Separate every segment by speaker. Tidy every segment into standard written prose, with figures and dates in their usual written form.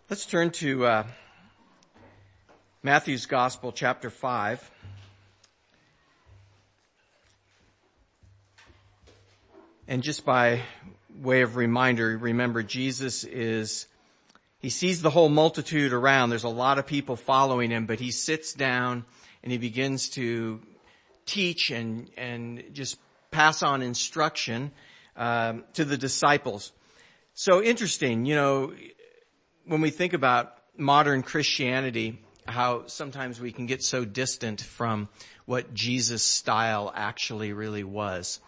Speaker 1: Let's turn to Matthew's Gospel, chapter 5. And just by way of reminder, remember Jesus he sees the whole multitude around. There's a lot of people following him, but he sits down and he begins to teach and just pass on instruction to the disciples. So interesting, when we think about modern Christianity, how sometimes we can get so distant from what Jesus' style actually really was.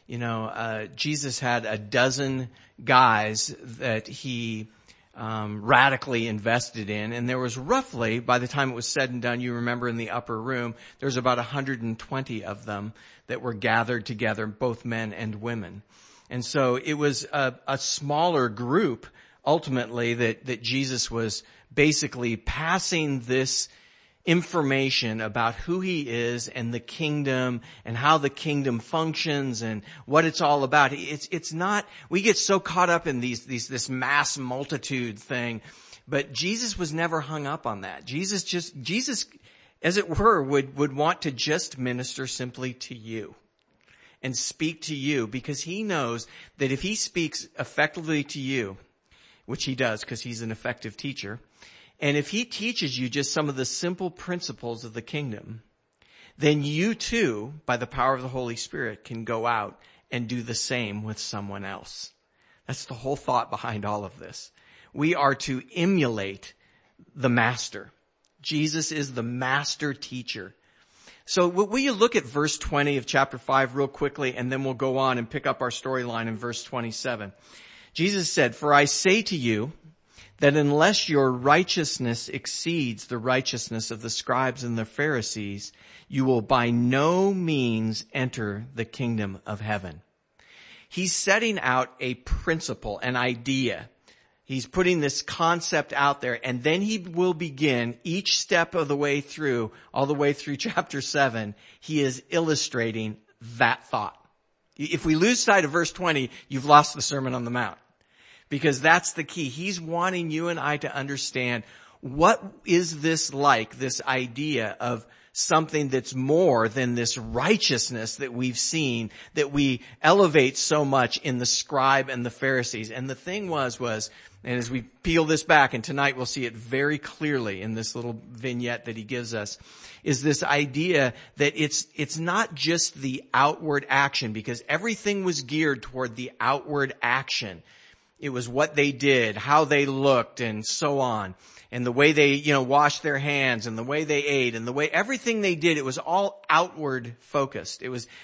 Speaker 1: Jesus had a dozen guys that he radically invested in, and there was roughly, by the time it was said and done, you remember in the upper room, there was about 120 of them that were gathered together, both men and women. And so it was a smaller group ultimately that Jesus was basically passing this information about who he is and the kingdom and how the kingdom functions and what it's all about. It's not, we get so caught up in this mass multitude thing, but Jesus was never hung up on that. Jesus, as it were, would want to just minister simply to you and speak to you, because he knows that if he speaks effectively to you, which he does because he's an effective teacher, and if he teaches you just some of the simple principles of the kingdom, then you too, by the power of the Holy Spirit, can go out and do the same with someone else. That's the whole thought behind all of this. We are to emulate the master. Jesus is the master teacher. So will you look at verse 20 of chapter 5 real quickly, and then we'll go on and pick up our storyline in verse 27. Jesus said, "For I say to you that unless your righteousness exceeds the righteousness of the scribes and the Pharisees, you will by no means enter the kingdom of heaven." He's setting out a principle, an idea. He's putting this concept out there, and then he will begin each step of the way through, all the way through chapter 7, he is illustrating that thought. If we lose sight of verse 20, you've lost the Sermon on the Mount. Because that's the key. He's wanting you and I to understand, what is this like, this idea of something that's more than this righteousness that we've seen, that we elevate so much in the scribe and the Pharisees. And the thing was, and as we peel this back, and tonight we'll see it very clearly in this little vignette that he gives us, is this idea that it's not just the outward action, because everything was geared toward the outward action. It was what they did, how they looked, and so on. And the way they, washed their hands, and the way they ate, and the way everything they did, it was all outward focused. It was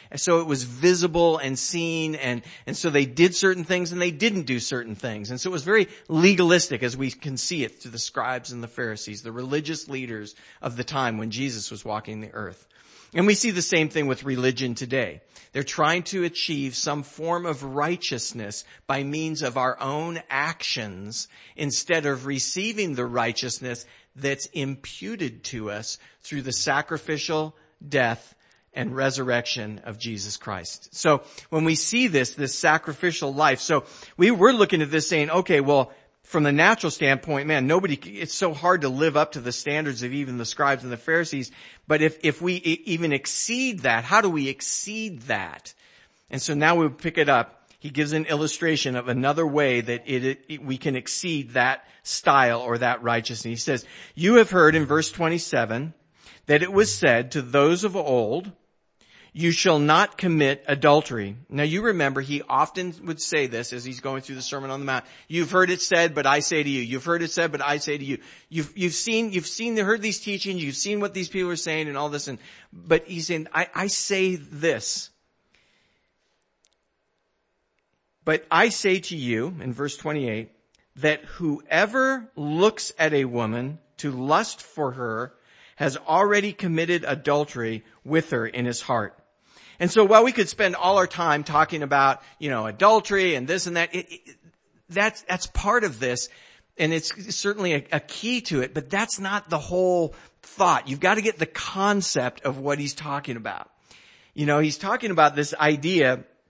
Speaker 1: visible and seen, and so they did certain things and they didn't do certain things. And so it was very legalistic, as we can see it through the scribes and the Pharisees, the religious leaders of the time when Jesus was walking the earth. And we see the same thing with religion today. They're trying to achieve some form of righteousness by means of our own actions, instead of receiving the righteousness that's imputed to us through the sacrificial death and resurrection of Jesus Christ. So when we see this sacrificial life, so we're looking at this saying, okay, well, from the natural standpoint, man, it's so hard to live up to the standards of even the scribes and the Pharisees. But if we even exceed that, how do we exceed that? And so now we'll pick it up. He gives an illustration of another way that we can exceed that style or that righteousness. He says, "You have heard," in verse 27, "that it was said to those of old, 'You shall not commit adultery.'" Now you remember, he often would say this as he's going through the Sermon on the Mount. "You've heard it said, but I say to you. You've heard it said, but I say to you." You've heard these teachings, you've seen what these people are saying and all this, but he's saying, I say this. "But I say to you," in verse 28, "that whoever looks at a woman to lust for her has already committed adultery with her in his heart." And so while we could spend all our time talking about, adultery and this and that, that's part of this, and it's certainly a key to it, but that's not the whole thought. You've got to get the concept of what he's talking about. He's talking about this idea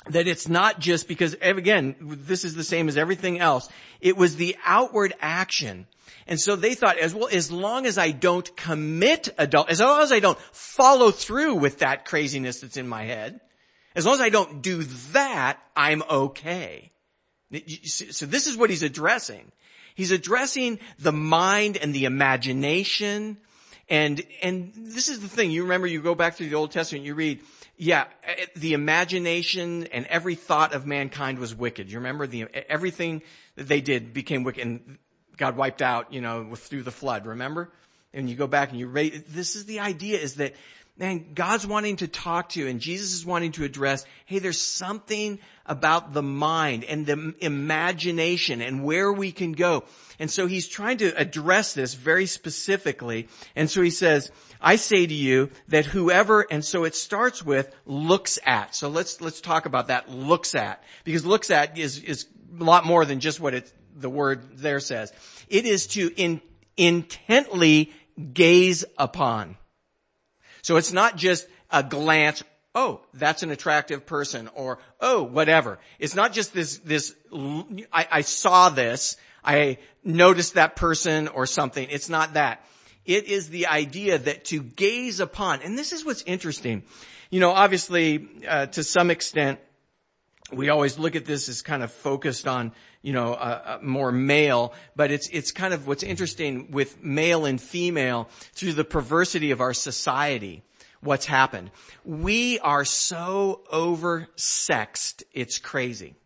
Speaker 1: that it's not just because, again, this is the same as everything else. It was the outward action. And so they thought, as long as I don't commit adultery, as long as I don't follow through with that craziness that's in my head, as long as I don't do that, I'm okay. So this is what he's addressing. He's addressing the mind and the imagination. And this is the thing. You remember, you go back to the Old Testament, you read, the imagination and every thought of mankind was wicked. You remember everything that they did became wicked, and God wiped out, through the flood, remember? And you go back and you read, this is the idea, is that, man, God's wanting to talk to you and Jesus is wanting to address, hey, there's something about the mind and the imagination and where we can go. And so he's trying to address this very specifically. And so he says, I say to you that whoever, and so it starts with looks at. So let's talk about that, looks at. Because looks at is a lot more than just what the word there says. It is to intently gaze upon. So it's not just a glance, oh, that's an attractive person, or, oh, whatever. It's not just this, I saw this, I noticed that person or something. It's not that. It is the idea that to gaze upon, and this is what's interesting. Obviously, to some extent, we always look at this as kind of focused on, more male, but it's kind of what's interesting with male and female through the perversity of our society. What's happened? We are so oversexed, it's crazy.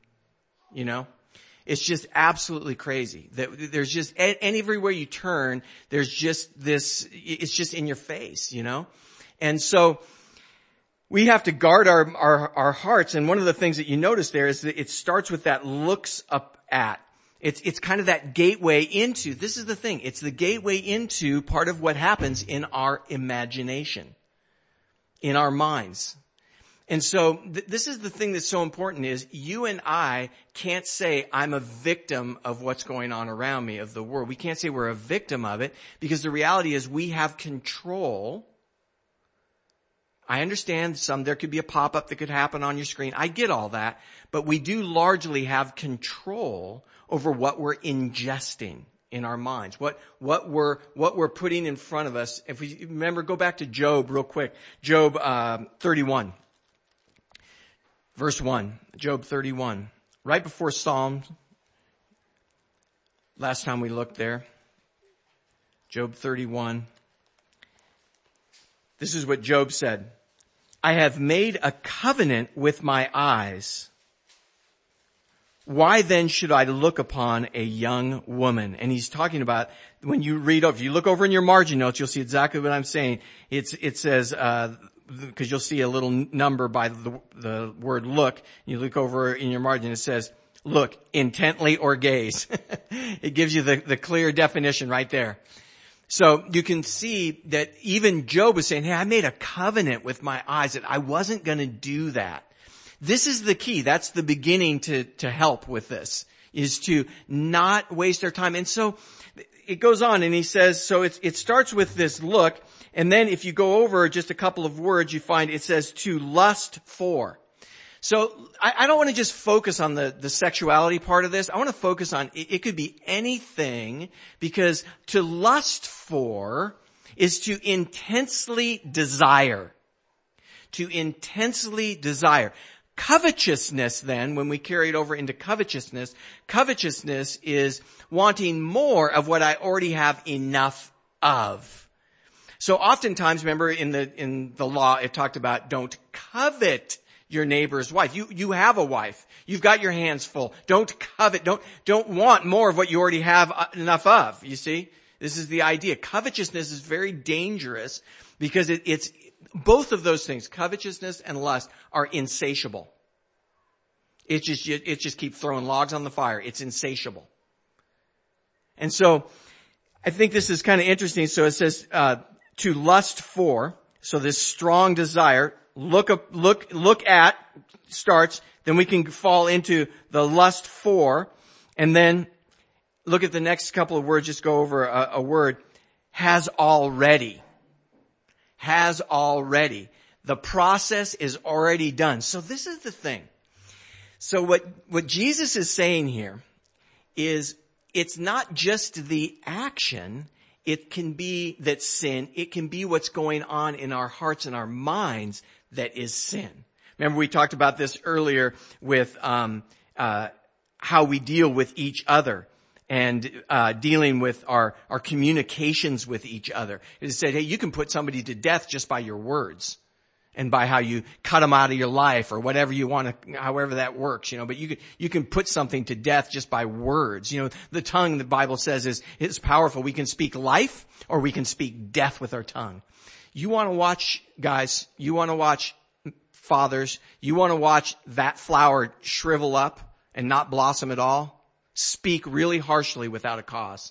Speaker 1: It's just absolutely crazy. That there's just, and everywhere you turn, there's just this, it's just in your face, And so, we have to guard our hearts, and one of the things that you notice there is that it starts with that looks up at. It's kind of that gateway into, this is the thing, it's the gateway into part of what happens in our imagination, in our minds. And so this is the thing that's so important, is you and I can't say I'm a victim of what's going on around me, of the world. We can't say we're a victim of it, because the reality is we have control. I understand there could be a pop-up that could happen on your screen. I get all that. But we do largely have control over what we're ingesting in our minds, what we're putting in front of us. If we remember, go back to Job real quick. Job 31. Verse 1. Job 31. Right before Psalms. Last time we looked there. Job 31. This is what Job said. I have made a covenant with my eyes. Why then should I look upon a young woman? And he's talking about, when you read, if you look over in your margin notes, you'll see exactly what I'm saying. It says, because you'll see a little number by the word look. You look over in your margin, it says, look, intently or gaze. It gives you the clear definition right there. So you can see that even Job was saying, hey, I made a covenant with my eyes that I wasn't going to do that. This is the key. That's the beginning to help with this, is to not waste our time. And so it goes on, and he says, so it starts with this look, and then if you go over just a couple of words, you find it says to lust for. So I don't want to just focus on the sexuality part of this. I want to focus on, it could be anything, because to lust for is to intensely desire. To intensely desire. Covetousness then, when we carry it over into covetousness is wanting more of what I already have enough of. So oftentimes, remember in the law, it talked about don't covet your neighbor's wife. You have a wife. You've got your hands full. Don't covet. Don't want more of what you already have enough of. You see? This is the idea. Covetousness is very dangerous because it's both of those things, covetousness and lust, are insatiable. It just keeps throwing logs on the fire. It's insatiable. And so I think this is kind of interesting. So it says to lust for, so this strong desire, look at starts, then we can fall into the lust for, and then look at the next couple of words, just go over a word, has already. Has already. The process is already done. So this is the thing. So what Jesus is saying here is it's not just the action. It can be that sin. It can be what's going on in our hearts and our minds that is sin. Remember we talked about this earlier with how we deal with each other and dealing with our communications with each other. It said, hey, you can put somebody to death just by your words and by how you cut them out of your life or whatever you want to, however that works, but you can put something to death just by words. The tongue, the Bible says, is powerful. We can speak life or we can speak death with our tongue. You want to watch, guys, you want to watch fathers, you want to watch that flower shrivel up and not blossom at all? Speak really harshly without a cause.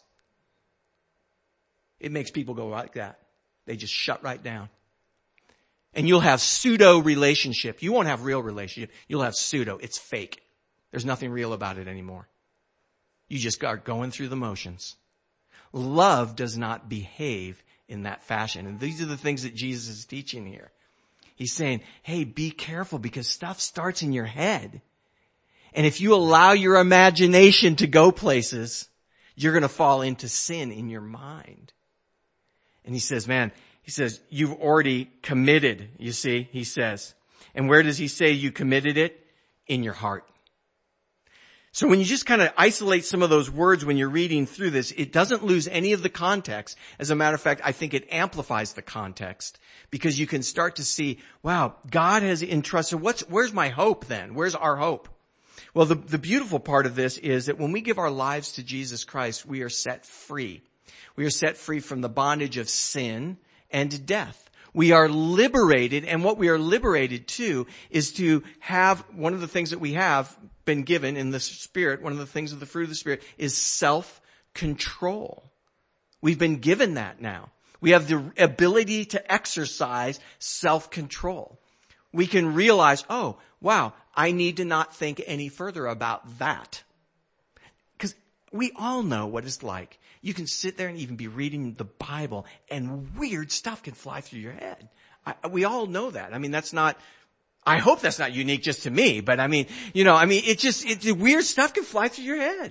Speaker 1: It makes people go like that. They just shut right down. And you'll have pseudo relationship. You won't have real relationship. You'll have pseudo. It's fake. There's nothing real about it anymore. You just are going through the motions. Love does not behave in that fashion. And these are the things that Jesus is teaching here. He's saying, hey, be careful because stuff starts in your head. And if you allow your imagination to go places, you're going to fall into sin in your mind. And he says, you've already committed, you see, he says. And where does he say you committed it? In your heart. So when you just kind of isolate some of those words when you're reading through this, it doesn't lose any of the context. As a matter of fact, I think it amplifies the context because you can start to see, wow, God has entrusted, where's my hope then? Where's our hope? Well, the beautiful part of this is that when we give our lives to Jesus Christ, we are set free. We are set free from the bondage of sin and death. We are liberated, and what we are liberated to is to have, one of the things that we have been given in the Spirit, one of the things of the fruit of the Spirit is self-control. We've been given that now. We have the ability to exercise self-control. We can realize, oh, wow, I need to not think any further about that. Because we all know what it's like. You can sit there and even be reading the Bible and weird stuff can fly through your head. We all know that. I mean, I hope that's not unique just to me, but it's weird stuff can fly through your head.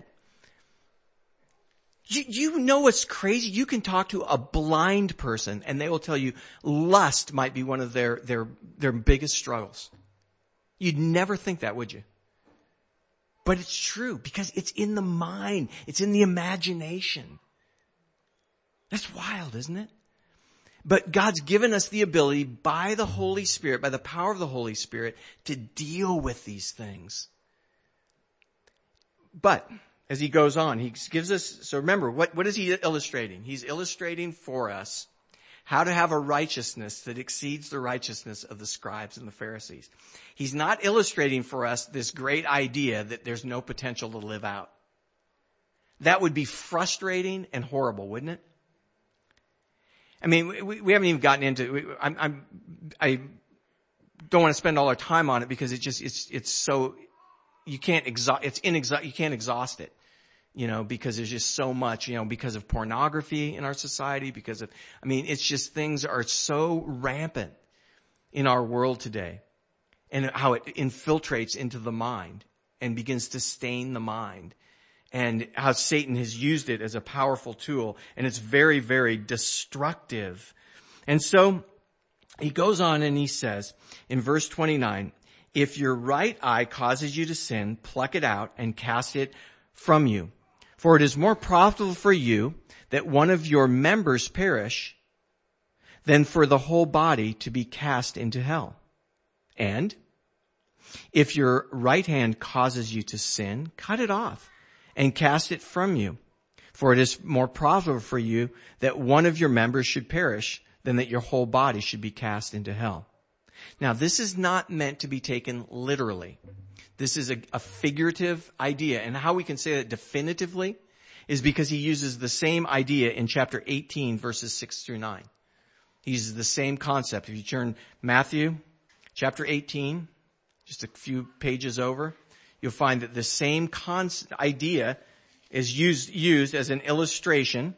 Speaker 1: You know what's crazy? You can talk to a blind person and they will tell you lust might be one of their biggest struggles. You'd never think that, would you? But it's true because it's in the mind. It's in the imagination. That's wild, isn't it? But God's given us the ability by the Holy Spirit, by the power of the Holy Spirit, to deal with these things. But as he goes on, he gives us, so remember, what is he illustrating? He's illustrating for us how to have a righteousness that exceeds the righteousness of the scribes and the Pharisees. He's not illustrating for us this great idea that there's no potential to live out. That would be frustrating and horrible, wouldn't it? I mean, we haven't even gotten into, I don't want to spend all our time on it because it's so, you can't exhaust it. Because there's just so much, because of pornography in our society, it's just things are so rampant in our world today and how it infiltrates into the mind and begins to stain the mind and how Satan has used it as a powerful tool and it's very, very destructive. And so he goes on and he says in verse 29, if your right eye causes you to sin, pluck it out and cast it from you. For it is more profitable for you that one of your members perish than for the whole body to be cast into hell. And if your right hand causes you to sin, cut it off and cast it from you. For it is more profitable for you that one of your members should perish than that your whole body should be cast into hell. Now, this is not meant to be taken literally. This is a figurative idea. And how we can say that definitively is because he uses the same idea in chapter 18, verses 6 through 9. He uses the same concept. If you turn Matthew chapter 18, just a few pages over, you'll find that the same idea is used as an illustration.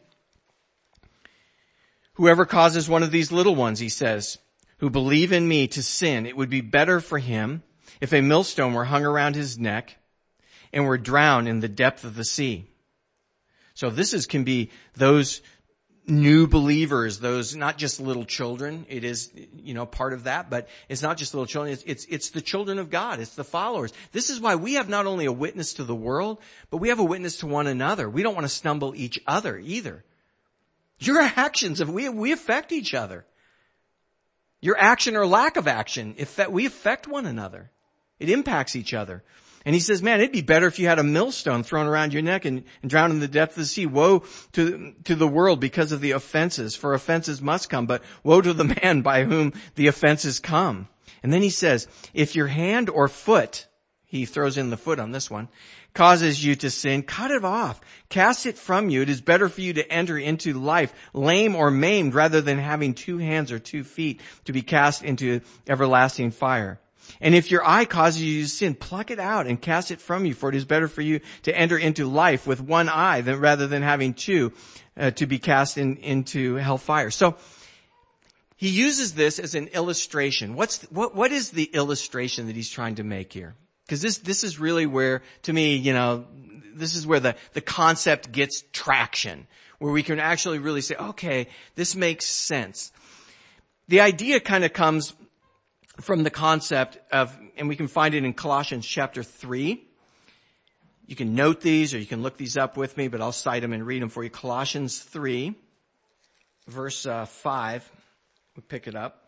Speaker 1: Whoever causes one of these little ones, he says, who believe in me to sin, it would be better for him if a millstone were hung around his neck and were drowned in the depth of the sea. So can be those new believers, those not just little children. It is, part of that, but it's not just little children. It's the children of God. It's the followers. This is why we have not only a witness to the world, but we have a witness to one another. We don't want to stumble each other either. Your actions, we affect each other. Your action or lack of action, we affect one another. It impacts each other. And he says, man, it'd be better if you had a millstone thrown around your neck and drowned in the depth of the sea. Woe to the world because of the offenses, for offenses must come, but woe to the man by whom the offenses come. And then he says, if your hand or foot, he throws in the foot on this one, causes you to sin, cut it off. Cast it from you. It is better for you to enter into life lame or maimed rather than having 2 hands or 2 feet to be cast into everlasting fire. And if your eye causes you to sin, pluck it out and cast it from you, for it is better for you to enter into life with 1 eye rather than having 2 to be cast into hellfire. So he uses this as an illustration. What is the illustration that he's trying to make here? Because this is really where, to me, this is where the concept gets traction, where we can actually really say, okay, this makes sense. The idea kind of comes from the concept of, and we can find it in Colossians chapter 3. You can note these or you can look these up with me, but I'll cite them and read them for you. Colossians 3, verse 5. We'll pick it up.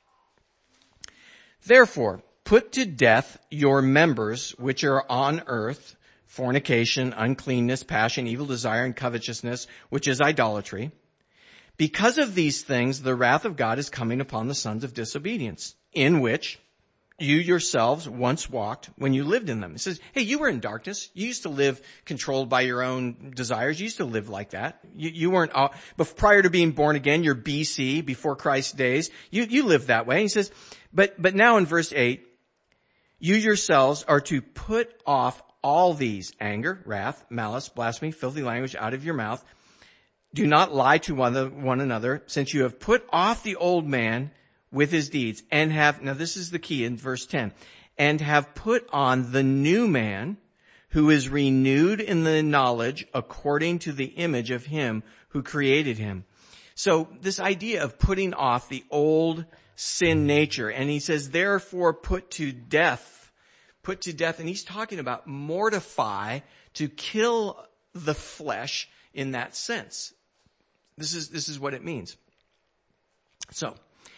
Speaker 1: Therefore, put to death your members which are on earth, fornication, uncleanness, passion, evil desire, and covetousness, which is idolatry. Because of these things, the wrath of God is coming upon the sons of disobedience, in which you yourselves once walked when you lived in them. It says, hey, you were in darkness. You used to live controlled by your own desires. You used to live like that. You weren't, but prior to being born again, you're BC, before Christ's days. You lived that way. And he says, but now in verse 8, you yourselves are to put off all these: anger, wrath, malice, blasphemy, filthy language out of your mouth. Do not lie to one another, since you have put off the old man with his deeds and have, now this is the key in verse 10, and have put on the new man who is renewed in the knowledge according to the image of him who created him. So this idea of putting off the old sin nature, and he says, therefore put to death, and he's talking about mortify, to kill the flesh in that sense. This is what it means. So,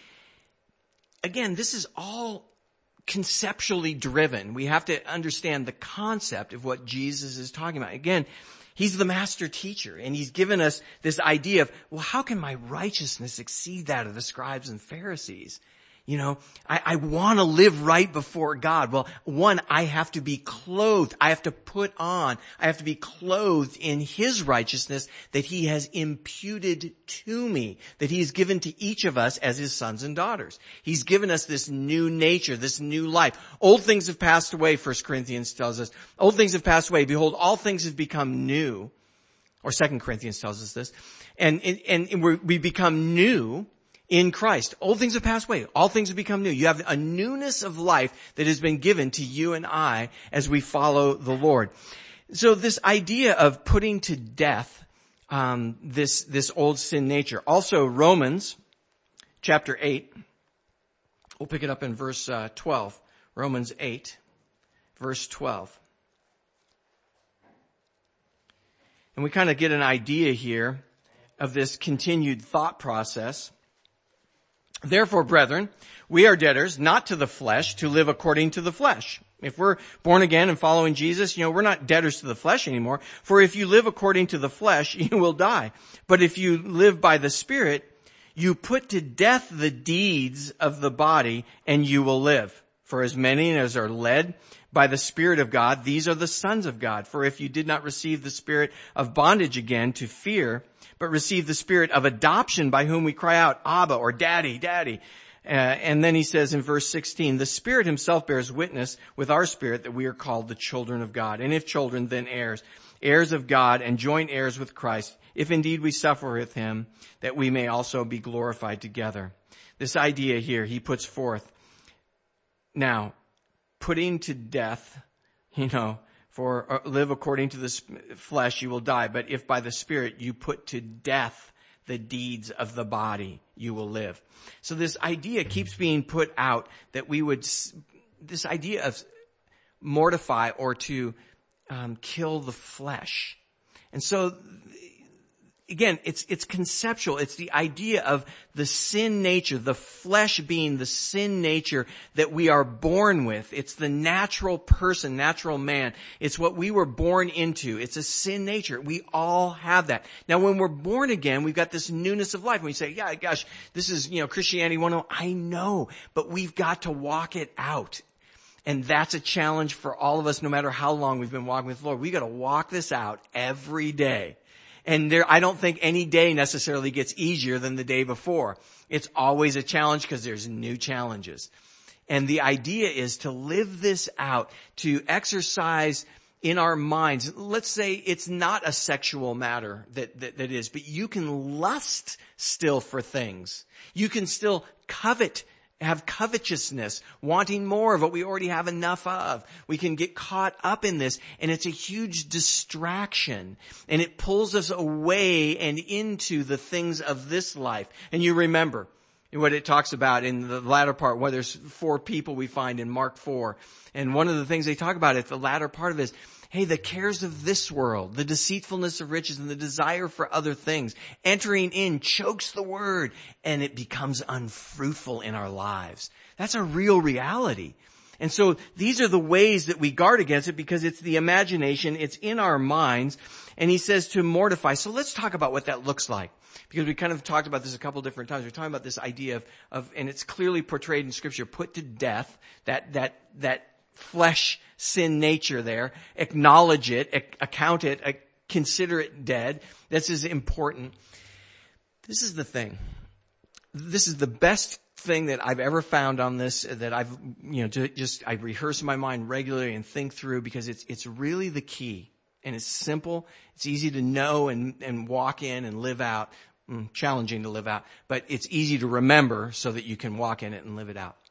Speaker 1: again, this is all conceptually driven. We have to understand the concept of what Jesus is talking about. Again, he's the master teacher, and he's given us this idea of, well, how can my righteousness exceed that of the scribes and Pharisees? I want to live right before God. Well, one, I have to be clothed. I have to put on. I have to be clothed in his righteousness that he has imputed to me, that he's given to each of us as his sons and daughters. He's given us this new nature, this new life. Old things have passed away, 1 Corinthians tells us. Old things have passed away. Behold, all things have become new. Or 2 Corinthians tells us this. And we become new in Christ. Old things have passed away. All things have become new. You have a newness of life that has been given to you and I as we follow the Lord. So this idea of putting to death this old sin nature. Also, Romans chapter 8. We'll pick it up in verse 12. Romans 8, verse 12. And we kind of get an idea here of this continued thought process. Therefore, brethren, we are debtors, not to the flesh, to live according to the flesh. If we're born again and following Jesus, we're not debtors to the flesh anymore. For if you live according to the flesh, you will die. But if you live by the Spirit, you put to death the deeds of the body, and you will live. For as many as are led by the Spirit of God, these are the sons of God. For if you did not receive the spirit of bondage again to fear, but receive the spirit of adoption by whom we cry out, Abba, or Daddy, Daddy. And then he says in verse 16, the Spirit himself bears witness with our spirit that we are called the children of God. And if children, then heirs, heirs of God and joint heirs with Christ, if indeed we suffer with him, that we may also be glorified together. This idea here he puts forth. Now, putting to death, for live according to the flesh, you will die. But if by the Spirit you put to death the deeds of the body, you will live. So this idea keeps being put out that this idea of mortify or to kill the flesh. And so, again, it's conceptual. It's the idea of the sin nature, the flesh being the sin nature that we are born with. It's the natural person, natural man. It's what we were born into. It's a sin nature. We all have that. Now, when we're born again, we've got this newness of life. And we say, yeah, gosh, this is, Christianity 101. I know, but we've got to walk it out. And that's a challenge for all of us, no matter how long we've been walking with the Lord. We got to walk this out every day. And I don't think any day necessarily gets easier than the day before. It's always a challenge because there's new challenges. And the idea is to live this out, to exercise in our minds. Let's say it's not a sexual matter that is, but you can lust still for things. You can still have covetousness, wanting more of what we already have enough of. We can get caught up in this, and it's a huge distraction, and it pulls us away and into the things of this life. And you remember what it talks about in the latter part, where there's 4 people we find in Mark 4. And one of the things they talk about at the latter part of it is, hey, the cares of this world, the deceitfulness of riches, and the desire for other things, entering in chokes the word, and it becomes unfruitful in our lives. That's a real reality. And so these are the ways that we guard against it, because it's the imagination, it's in our minds, and he says to mortify. So let's talk about what that looks like, because we kind of talked about this a couple different times. We're talking about this idea of, and it's clearly portrayed in Scripture, put to death that flesh sin nature there, acknowledge it, account it, consider it dead. This is important. This is the thing. This is the best thing that I've ever found on this, that I've, I rehearse in my mind regularly and think through, because it's really the key. And it's simple. It's easy to know and walk in and live out. Challenging to live out, but it's easy to remember so that you can walk in it and live it out.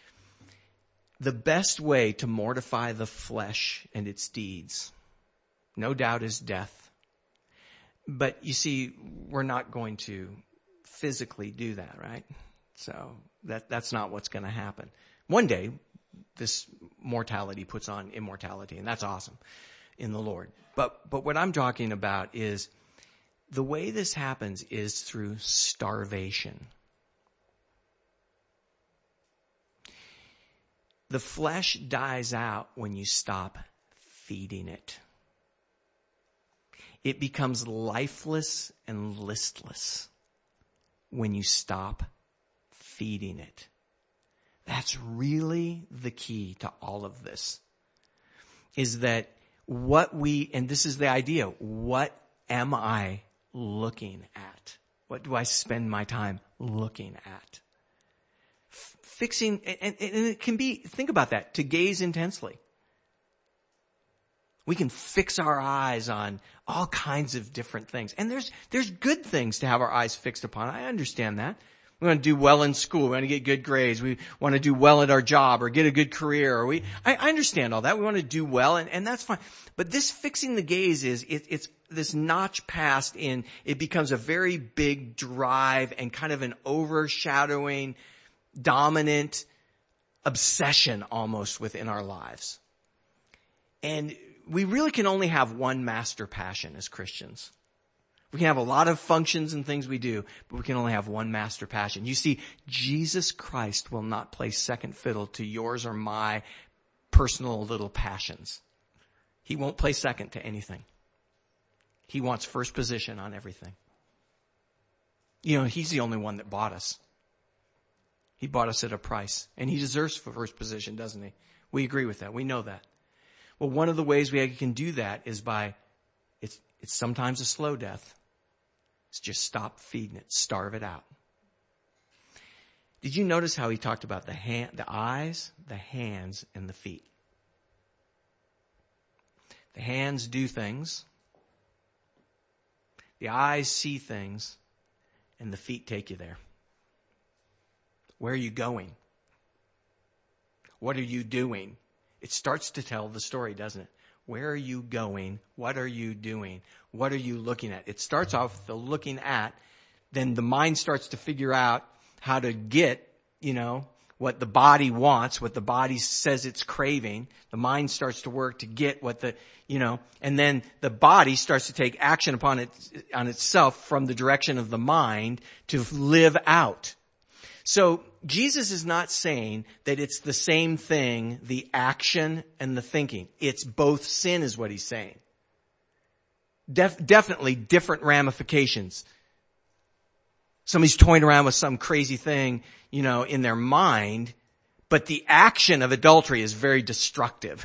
Speaker 1: The best way to mortify the flesh and its deeds, no doubt, is death. But you see, we're not going to physically do that, right? So that's not what's going to happen. One day, this mortality puts on immortality, and that's awesome in the Lord. But what I'm talking about is the way this happens is through starvation. The flesh dies out when you stop feeding it. It becomes lifeless and listless when you stop feeding it. That's really the key to all of this, is that and this is the idea, what am I looking at? What do I spend my time looking at? Fixing, and it can be, think about that, to gaze intensely. We can fix our eyes on all kinds of different things. And there's good things to have our eyes fixed upon. I understand that. We want to do well in school. We want to get good grades. We want to do well at our job or get a good career. I understand all that. We want to do well, and that's fine. But this fixing the gaze it's this notch past in, it becomes a very big drive and kind of an overshadowing, dominant obsession almost within our lives. And we really can only have one master passion as Christians. We can have a lot of functions and things we do, but we can only have one master passion. You see, Jesus Christ will not play second fiddle to yours or my personal little passions. He won't play second to anything. He wants first position on everything. He's the only one that bought us. He bought us at a price, and he deserves first position, doesn't he? We agree with that. We know that. Well, one of the ways we can do that is by, it's sometimes a slow death. It's just stop feeding it, starve it out. Did you notice how he talked about the eyes, the hands, and the feet? The hands do things. The eyes see things, and the feet take you there. Where are you going? What are you doing? It starts to tell the story, doesn't it? Where are you going? What are you doing? What are you looking at? It starts off with the looking at, then the mind starts to figure out how to get, what the body wants, what the body says it's craving. The mind starts to work to get what and then the body starts to take action on itself from the direction of the mind to live out. So Jesus is not saying that it's the same thing, the action and the thinking. It's both sin is what he's saying. Definitely different ramifications. Somebody's toying around with some crazy thing, in their mind, but the action of adultery is very destructive.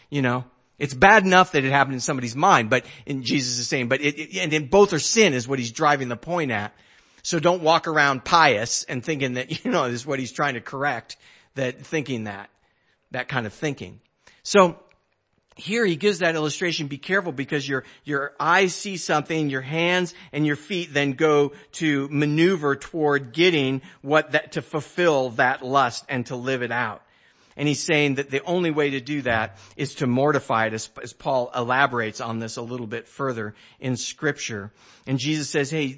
Speaker 1: It's bad enough that it happened in somebody's mind, but Jesus is saying, and both are sin is what he's driving the point at. So don't walk around pious and thinking that, this is what he's trying to correct, thinking that kind of thinking. So here he gives that illustration. Be careful because your eyes see something, your hands and your feet then go to maneuver toward getting to fulfill that lust and to live it out. And he's saying that the only way to do that is to mortify it, as Paul elaborates on this a little bit further in Scripture. And Jesus says, hey,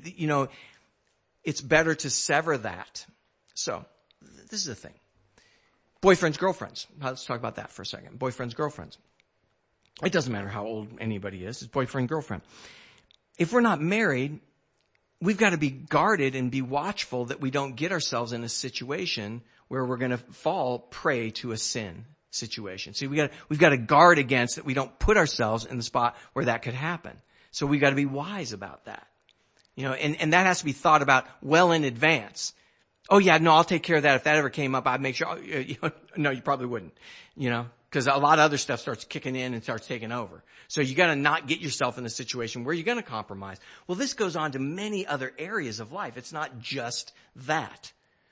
Speaker 1: it's better to sever that. So, this is the thing. Boyfriends, girlfriends. Let's talk about that for a second. Boyfriends, girlfriends. It doesn't matter how old anybody is. It's boyfriend, girlfriend. If we're not married, we've got to be guarded and be watchful that we don't get ourselves in a situation where we're going to fall prey to a sin situation. See, we've got to guard against that we don't put ourselves in the spot where that could happen. So we've got to be wise about that. And that has to be thought about well in advance. Oh yeah, no, I'll take care of that. If that ever came up, I'd make sure. No, you probably wouldn't. Because a lot of other stuff starts kicking in and starts taking over. So you got to not get yourself in a situation where you're going to compromise. Well, this goes on to many other areas of life. It's not just that.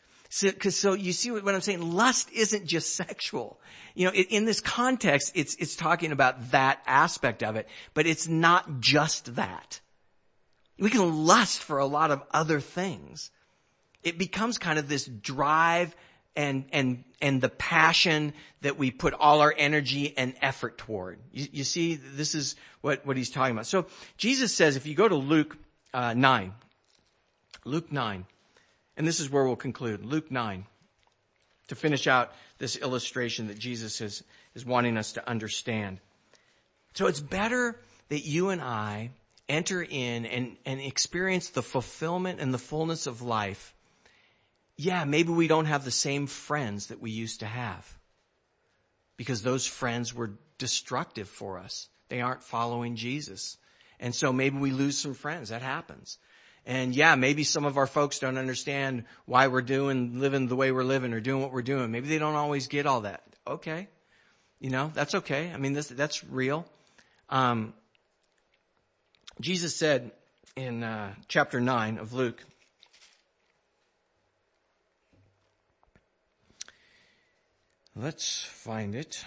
Speaker 1: So you see what I'm saying? Lust isn't just sexual. In this context, it's talking about that aspect of it, but it's not just that. We can lust for a lot of other things. It becomes kind of this drive and the passion that we put all our energy and effort toward. You see, this is what he's talking about. So Jesus says, if you go to Luke 9, and this is where we'll conclude, Luke 9, to finish out this illustration that Jesus is wanting us to understand. So it's better that you and I enter in and experience the fulfillment and the fullness of life. Yeah, maybe we don't have the same friends that we used to have because those friends were destructive for us. They aren't following Jesus. And so maybe we lose some friends. That happens. And yeah, maybe some of our folks don't understand why we're living the way we're living or doing what we're doing. Maybe they don't always get all that. Okay. That's okay. I mean, that's real. Jesus said in chapter 9 of Luke, let's find it.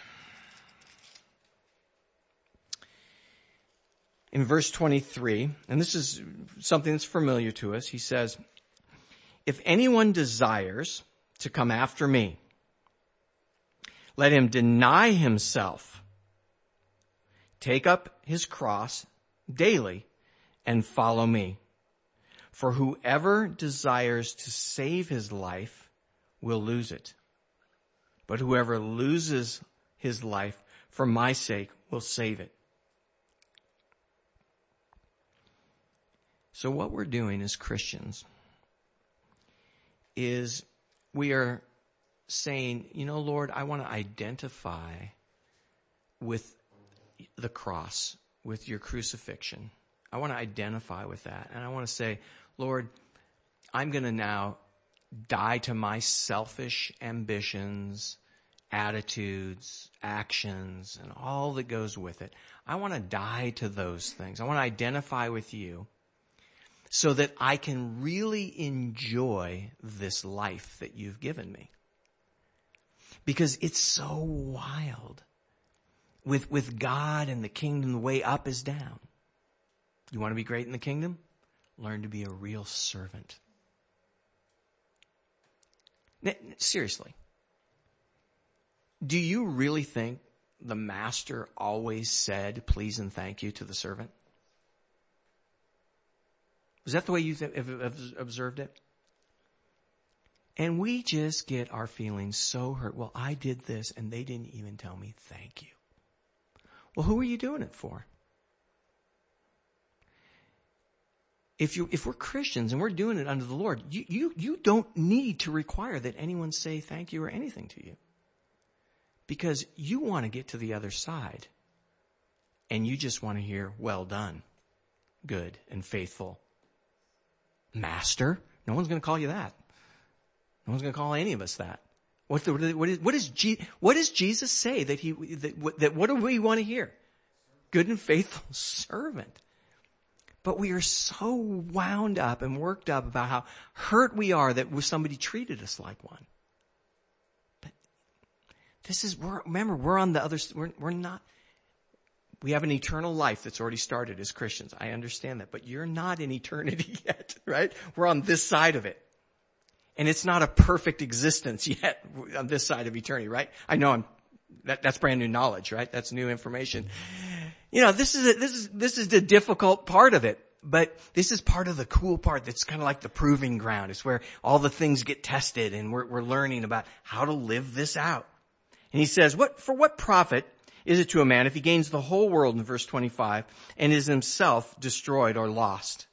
Speaker 1: In verse 23, and this is something that's familiar to us, he says, if anyone desires to come after me, let him deny himself, take up his cross daily, and follow me. For whoever desires to save his life will lose it. But whoever loses his life for my sake will save it. So what we're doing as Christians is we are saying, Lord, I want to identify with the cross, with your crucifixion. I want to identify with that. And I want to say, Lord, I'm going to now die to my selfish ambitions, attitudes, actions, and all that goes with it. I want to die to those things. I want to identify with you so that I can really enjoy this life that you've given me. Because it's so wild. With God and the kingdom, the way up is down. You want to be great in the kingdom? Learn to be a real servant. Seriously. Do you really think the master always said please and thank you to the servant? Was that the way you have observed it? And we just get our feelings so hurt. Well, I did this and they didn't even tell me thank you. Well, who are you doing it for? If we're Christians and we're doing it under the Lord, you don't need to require that anyone say thank you or anything to you. Because you want to get to the other side. And you just want to hear, well done, good and faithful master. No one's going to call you that. No one's going to call any of us that. What does Jesus say what do we want to hear? Good and faithful servant. But we are so wound up and worked up about how hurt we are that somebody treated us like one. But we're on the other, we're not, we have an eternal life that's already started as Christians. I understand that, but you're not in eternity yet, right? We're on this side of it. And it's not a perfect existence yet on this side of eternity, right? I know that's brand new knowledge, right? That's new information. This is the difficult part of it, but this is part of the cool part that's kind of like the proving ground. It's where all the things get tested and we're learning about how to live this out. And he says, for what profit is it to a man if he gains the whole world in verse 25 and is himself destroyed or lost?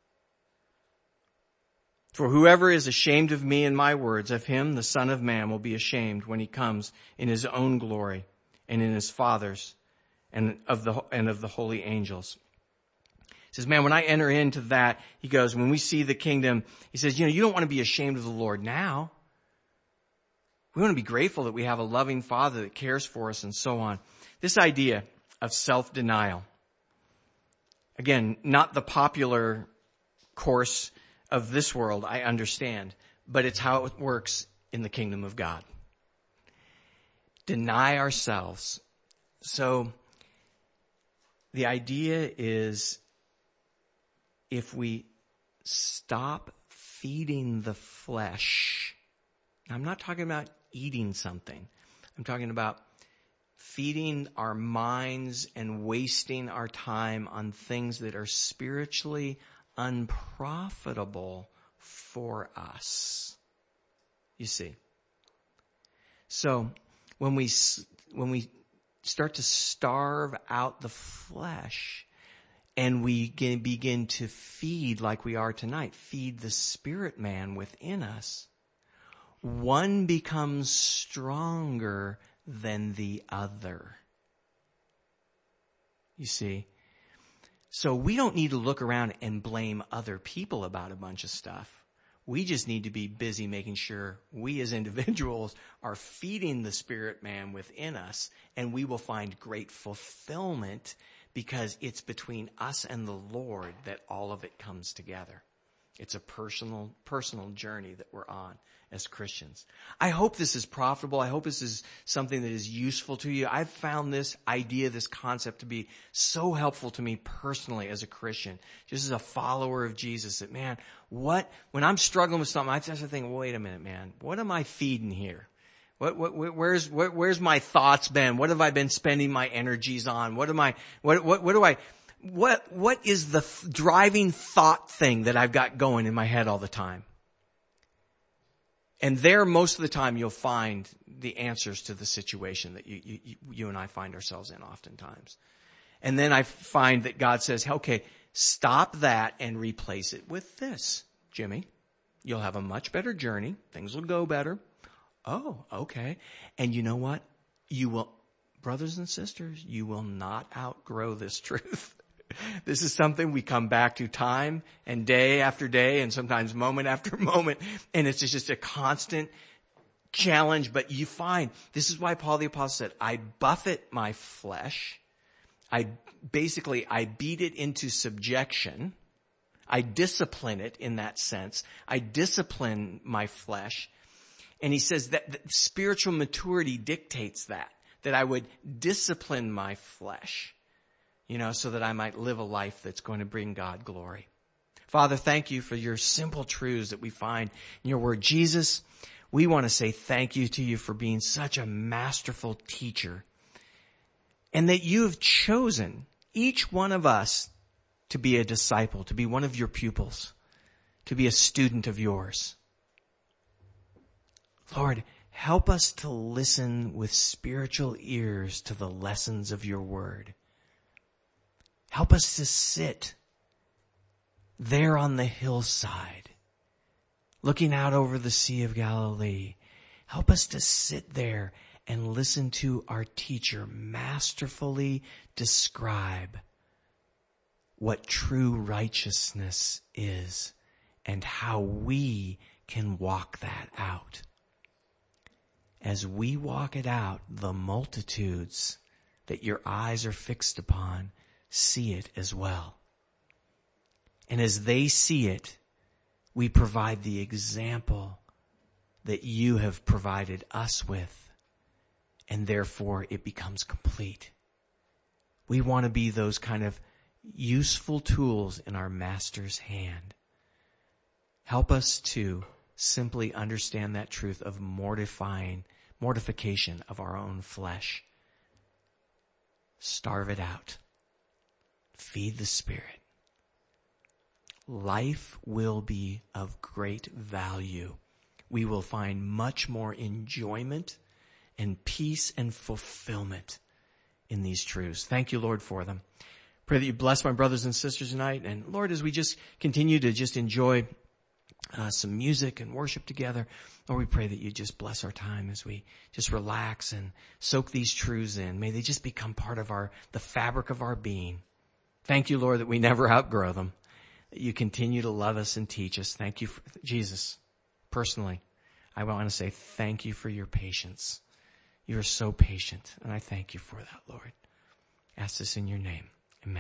Speaker 1: For whoever is ashamed of me and my words, of him the Son of Man will be ashamed when he comes in his own glory and in his Father's and of the holy angels. He says, man, when I enter into that, he goes, when we see the kingdom, he says, you don't want to be ashamed of the Lord now. We want to be grateful that we have a loving Father that cares for us and so on. This idea of self-denial. Again, not the popular course of this world, I understand, but it's how it works in the kingdom of God. Deny ourselves. So the idea is if we stop feeding the flesh, I'm not talking about eating something. I'm talking about feeding our minds and wasting our time on things that are spiritually unprofitable for us. You see. So when we start to starve out the flesh and we begin to feed like we are tonight, feed the spirit man within us, one becomes stronger than the other. You see? So we don't need to look around and blame other people about a bunch of stuff. We just need to be busy making sure we as individuals are feeding the spirit man within us, and we will find great fulfillment because it's between us and the Lord that all of it comes together. It's a personal journey that we're on as Christians. I hope this is profitable. I hope this is something that is useful to you. I've found this idea, this concept to be so helpful to me personally as a Christian, just as a follower of Jesus, that man, when I'm struggling with something, I just think, well, wait a minute, man, what am I feeding here? Where's my thoughts been? What have I been spending my energies on? What is the driving thought thing that I've got going in my head all the time? And there, most of the time, you'll find the answers to the situation that you and I find ourselves in oftentimes. And then I find that God says, okay, stop that and replace it with this, Jimmy. You'll have a much better journey. Things will go better. Oh, okay. And you know what? You will, brothers and sisters, you will not outgrow this truth. This is something we come back to time and day after day and sometimes moment after moment. And it's just a constant challenge. But you find, this is why Paul the Apostle said, I buffet my flesh. I beat it into subjection. I discipline it in that sense. I discipline my flesh. And he says that spiritual maturity dictates that I would discipline my flesh, so that I might live a life that's going to bring God glory. Father, thank you for your simple truths that we find in your word. Jesus, we want to say thank you to you for being such a masterful teacher. And that you have chosen each one of us to be a disciple, to be one of your pupils, to be a student of yours. Lord, help us to listen with spiritual ears to the lessons of your word. Help us to sit there on the hillside, looking out over the Sea of Galilee. Help us to sit there and listen to our teacher masterfully describe what true righteousness is and how we can walk that out. As we walk it out, the multitudes that your eyes are fixed upon see it as well. And as they see it, we provide the example that you have provided us with, and therefore it becomes complete. We want to be those kind of useful tools in our Master's hand. Help us to simply understand that truth of mortification of our own flesh. Starve it out. Feed the Spirit. Life will be of great value. We will find much more enjoyment and peace and fulfillment in these truths. Thank you, Lord, for them. Pray that you bless my brothers and sisters tonight. And Lord, as we just continue to just enjoy some music and worship together, Lord, we pray that you just bless our time as we just relax and soak these truths in. May they just become part of the fabric of our being. Thank you, Lord, that we never outgrow them, that you continue to love us and teach us. Thank you, for Jesus. Personally, I want to say thank you for your patience. You are so patient, and I thank you for that, Lord. I ask this in your name.